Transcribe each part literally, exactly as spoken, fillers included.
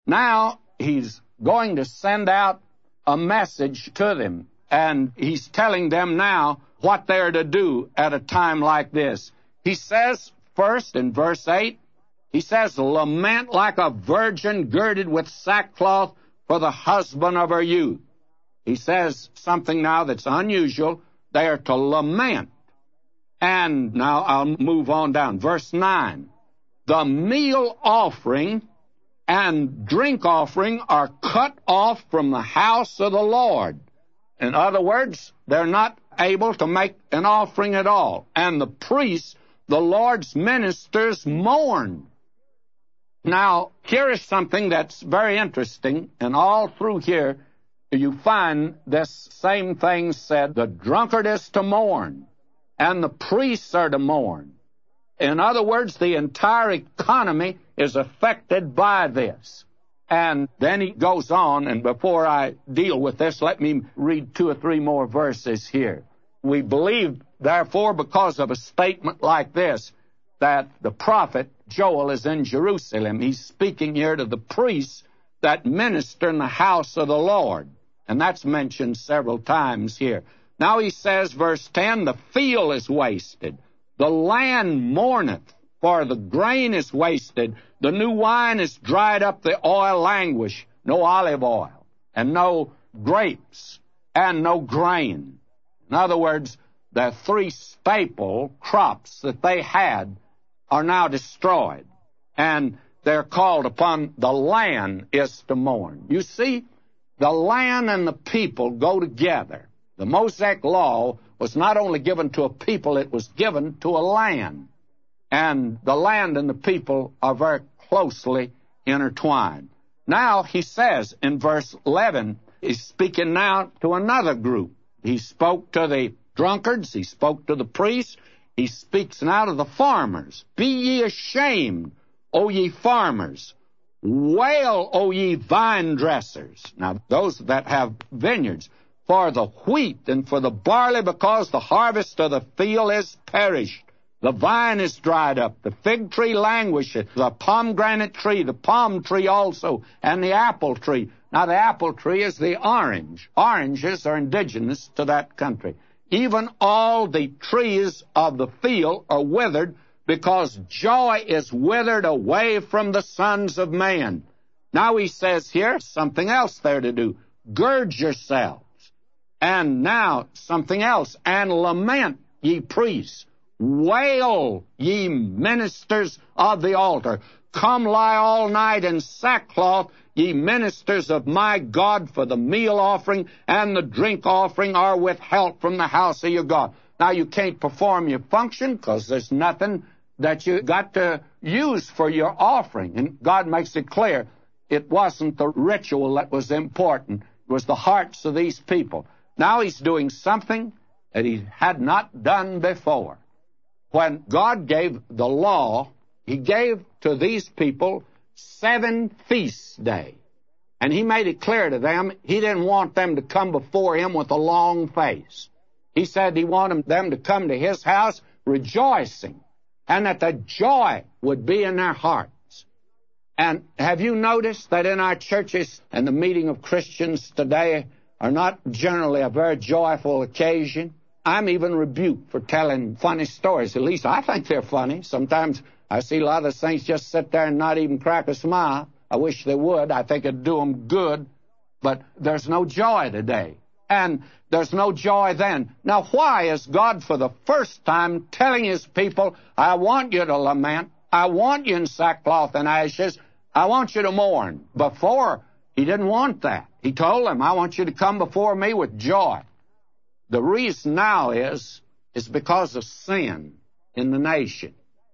Now he's going to send out a message to them, and he's telling them now what they're to do at a time like this. He says, first in verse eight, he says, lament like a virgin girded with sackcloth for the husband of her youth. He says something now that's unusual. They are to lament. And now I'll move on down. Verse nine. The meal offering and drink offering are cut off from the house of the Lord. In other words, they're not able to make an offering at all. And the priests, the Lord's ministers, mourn. Now, here is something that's very interesting, and all through here you find this same thing said. The drunkard is to mourn, and the priests are to mourn. In other words, the entire economy is affected by this. And then he goes on, and before I deal with this, let me read two or three more verses here. We believe, therefore, because of a statement like this, that the prophet Joel is in Jerusalem. He's speaking here to the priests that minister in the house of the Lord. And that's mentioned several times here. Now he says, verse ten, the field is wasted. The land mourneth, for the grain is wasted. The new wine is dried up, the oil languish. No olive oil, and no grapes, and no grain. In other words, the three staple crops that they had are now destroyed, and they're called upon, the land is to mourn. You see, the land and the people go together. The Mosaic law was not only given to a people, it was given to a land. And the land and the people are very closely intertwined. Now, he says in verse eleven, he's speaking now to another group. He spoke to the drunkards, he spoke to the priests, he speaks now to the farmers. Be ye ashamed, O ye farmers. Wail, O ye vine dressers. Now, those that have vineyards, for the wheat and for the barley, because the harvest of the field is perished. The vine is dried up, the fig tree languisheth, the pomegranate tree, the palm tree also, and the apple tree. Now, the apple tree is the orange. Oranges are indigenous to that country. Even all the trees of the field are withered, because joy is withered away from the sons of man. Now he says here something else there to do. Gird yourselves. And now something else. And lament, ye priests. Wail, ye ministers of the altar. Come lie all night in sackcloth, ye ministers of my God, for the meal offering and the drink offering are withheld from the house of your God. Now, you can't perform your function because there's nothing that you got to use for your offering. And God makes it clear it wasn't the ritual that was important. It was the hearts of these people. Now he's doing something that he had not done before. When God gave the law, he gave to these people seven feast days. And he made it clear to them he didn't want them to come before him with a long face. He said he wanted them to come to his house rejoicing, and that the joy would be in their hearts. And have you noticed that in our churches and the meeting of Christians today are not generally a very joyful occasion? I'm even rebuked for telling funny stories. At least I think they're funny. Sometimes I see a lot of the saints just sit there and not even crack a smile. I wish they would. I think it'd do them good. But there's no joy today. And there's no joy then. Now, why is God for the first time telling his people, I want you to lament, I want you in sackcloth and ashes, I want you to mourn? Before, he didn't want that. He told them, I want you to come before me with joy. The reason now is, is because of sin in the nation.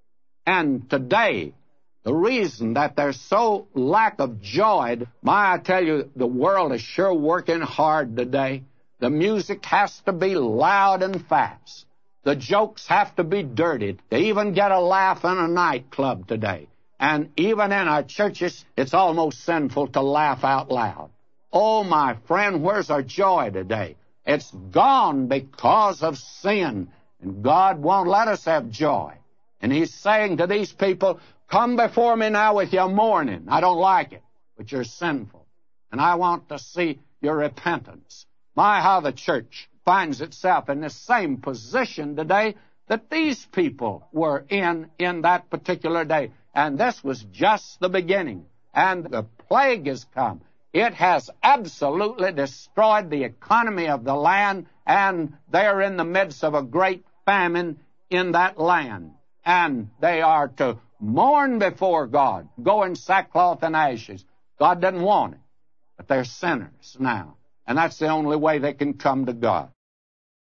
And today, the reason that there's so lack of joy, my, I tell you, the world is sure working hard today. The music has to be loud and fast. The jokes have to be dirty. They even get a laugh in a nightclub today. And even in our churches, it's almost sinful to laugh out loud. Oh, my friend, where's our joy today? It's gone because of sin. And God won't let us have joy. And he's saying to these people, come before me now with your mourning. I don't like it. but you're sinful. And I want to see your repentance. My, how the church finds itself in the same position today that these people were in in that particular day. And this was just the beginning. And the plague has come. It has absolutely destroyed the economy of the land, and they're in the midst of a great famine in that land. And they are to mourn before God, go in sackcloth and ashes. God doesn't want it, but they're sinners now. And that's the only way they can come to God.